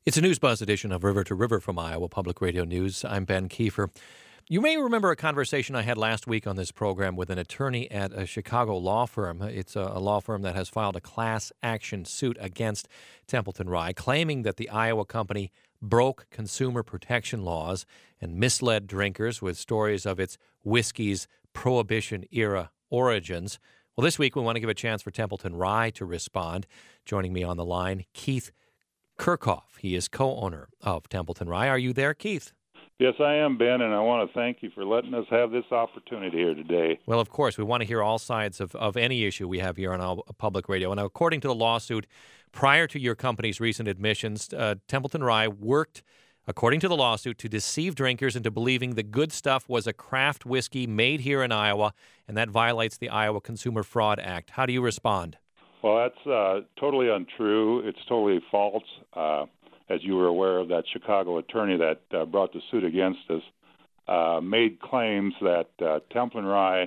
It's a News Buzz edition of River to River from Iowa Public Radio News. I'm Ben Kiefer. You may remember a conversation I had last week on this program with an attorney at a Chicago law firm. It's a law firm that has filed a class action suit against Templeton Rye, claiming that the Iowa company broke consumer protection laws and misled drinkers with stories of its whiskey's Prohibition-era origins. Well, this week we want to give a chance for Templeton Rye to respond. Joining me on the line, Keith Kirchhoff. He is co-owner of Templeton Rye. Are you there, Keith? Yes, I am, Ben, and I want to thank you for letting us have this opportunity here today. Well, of course, we want to hear all sides of any issue we have here on our public radio. And according to the lawsuit, prior to your company's recent admissions, Templeton Rye worked, according to the lawsuit, to deceive drinkers into believing the good stuff was a craft whiskey made here in Iowa, and that violates the Iowa Consumer Fraud Act. How do you respond? Well, that's totally untrue. It's totally false. As you were aware of, that Chicago attorney that brought the suit against us made claims that Templeton Rye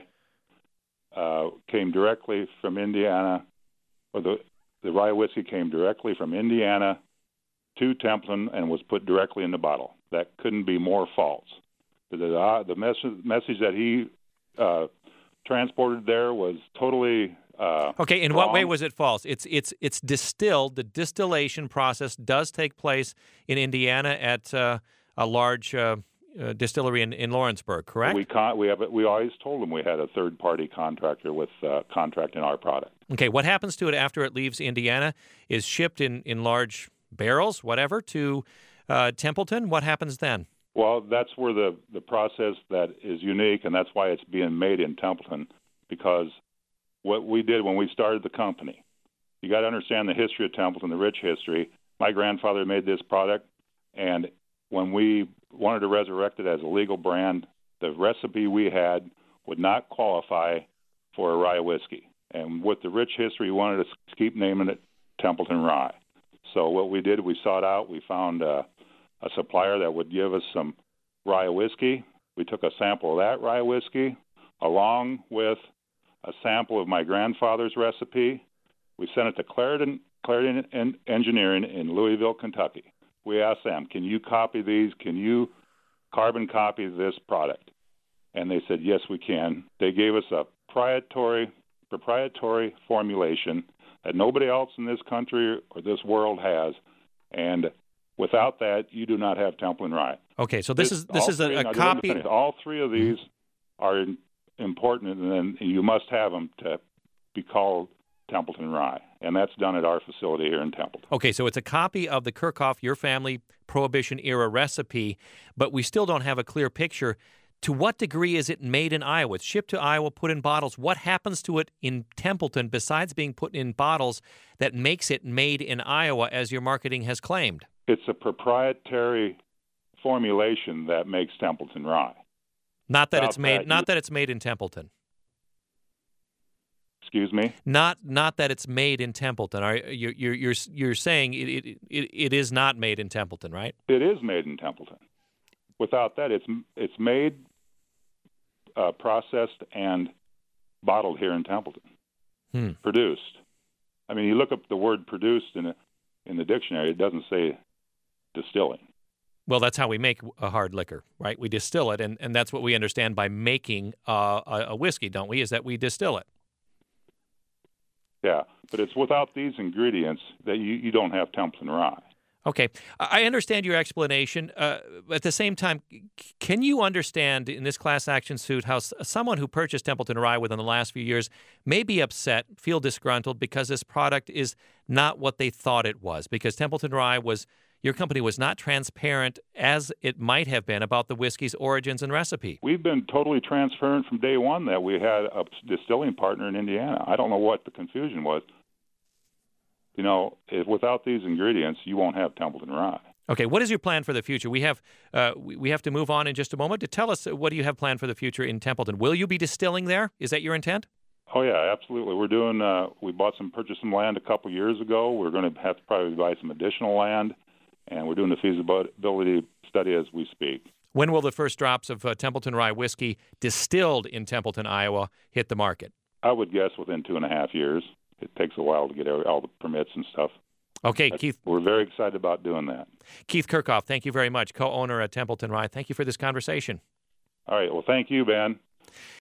came directly from Indiana, or the rye whiskey came directly from Indiana to Templeton and was put directly in the bottle. That couldn't be more false. The message that he transported there was totally okay, in what way was it false? It's distilled. The distillation process does take place in Indiana at a large distillery in Lawrenceburg, correct? We always told them we had a third-party contractor with contracting our product. Okay, what happens to it after it leaves Indiana is shipped in large barrels, whatever, to Templeton. What happens then? Well, that's where the process that is unique, and that's why it's being made in Templeton, because what we did when we started the company, you got to understand the history of Templeton, the rich history. My grandfather made this product, and when we wanted to resurrect it as a legal brand, the recipe we had would not qualify for a rye whiskey. And with the rich history, we wanted to keep naming it Templeton Rye. So what we did, we sought out, we found a supplier that would give us some rye whiskey. We took a sample of that rye whiskey along with a sample of my grandfather's recipe. We sent it to Clarendon Engineering in Louisville, Kentucky. We asked them, can you copy these? Can you carbon copy this product? And they said, yes, we can. They gave us a proprietary formulation that nobody else in this country or this world has. And without that, you do not have Templeton Rye. Okay, so this is a copy. All three of these are important, and then you must have them to be called Templeton Rye, and that's done at our facility here in Templeton. Okay, so it's a copy of the Kirchhoff, your family Prohibition-era recipe, but we still don't have a clear picture. To what degree is it made in Iowa? It's shipped to Iowa, put in bottles. What happens to it in Templeton besides being put in bottles that makes it made in Iowa, as your marketing has claimed? It's a proprietary formulation that makes Templeton Rye. Not that it's made. Not that it's made in Templeton. Excuse me. Not that it's made in Templeton. You're saying it is not made in Templeton, right? It is made in Templeton. Without that, it's made, processed, and bottled here in Templeton. Produced. I mean, you look up the word "produced" in the dictionary. It doesn't say distilling. Well, that's how we make a hard liquor, right? We distill it, and that's what we understand by making a whiskey, don't we, is that we distill it. Yeah, but it's without these ingredients that you don't have Templeton Rye. Okay. I understand your explanation. At the same time, can you understand in this class action suit how someone who purchased Templeton Rye within the last few years may be upset, feel disgruntled because this product is not what they thought it was, because Templeton Rye your company was not transparent as it might have been about the whiskey's origins and recipe. We've been totally transparent from day one that we had a distilling partner in Indiana. I don't know what the confusion was. You know, without these ingredients, you won't have Templeton Rye. Okay, what is your plan for the future? We have to move on in just a moment. To tell us, what do you have planned for the future in Templeton? Will you be distilling there? Is that your intent? Oh yeah, absolutely. We're doing. We purchased some land a couple years ago. We're going to have to probably buy some additional land, and we're doing the feasibility study as we speak. When will the first drops of Templeton Rye whiskey distilled in Templeton, Iowa, hit the market? I would guess within 2.5 years. It takes a while to get all the permits and stuff. Okay, Keith. We're very excited about doing that. Keith Kirchhoff, thank you very much, co-owner at Templeton Rye. Thank you for this conversation. All right. Well, thank you, Ben.